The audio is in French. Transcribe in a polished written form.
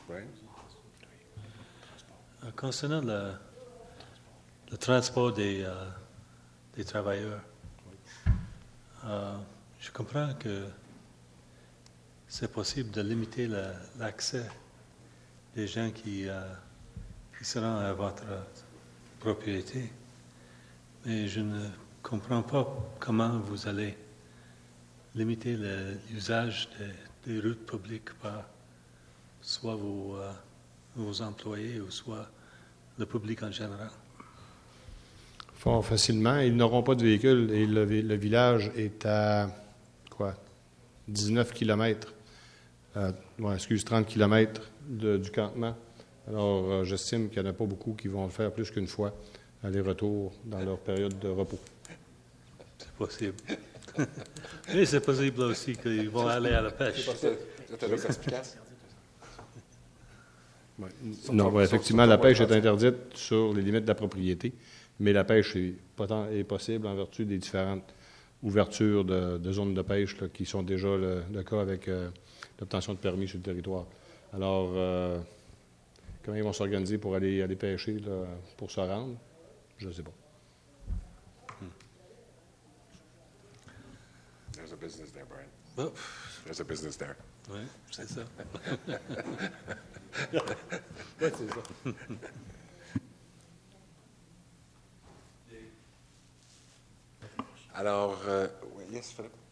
Brian? Concernant le transport des travailleurs, je comprends que c'est possible de limiter l'accès des gens qui seront à votre propriété, mais je ne comprends pas comment vous allez limiter l'usage des routes publiques par soit vos employés ou soit le public en général. Fort facilement. Ils n'auront pas de véhicule et le village est à 19 km. 30 km du campement. Alors, j'estime qu'il n'y en a pas beaucoup qui vont le faire plus qu'une fois, aller-retour dans leur période de repos. C'est possible. Et c'est possible aussi qu'ils vont aller à la pêche. C'est efficace? Ouais. Non, effectivement, la pêche est interdite sur les limites de la propriété, mais la pêche est possible en vertu des différentes ouvertures de zones de pêche là, qui sont déjà le cas avec l'obtention de permis sur le territoire. Alors, comment ils vont s'organiser pour aller pêcher, là, pour se rendre? Je ne sais pas. There's a business there, Brian. Oh. There's a business there. Oui, c'est ça. Oui, c'est ça. Alors, yes, Philippe?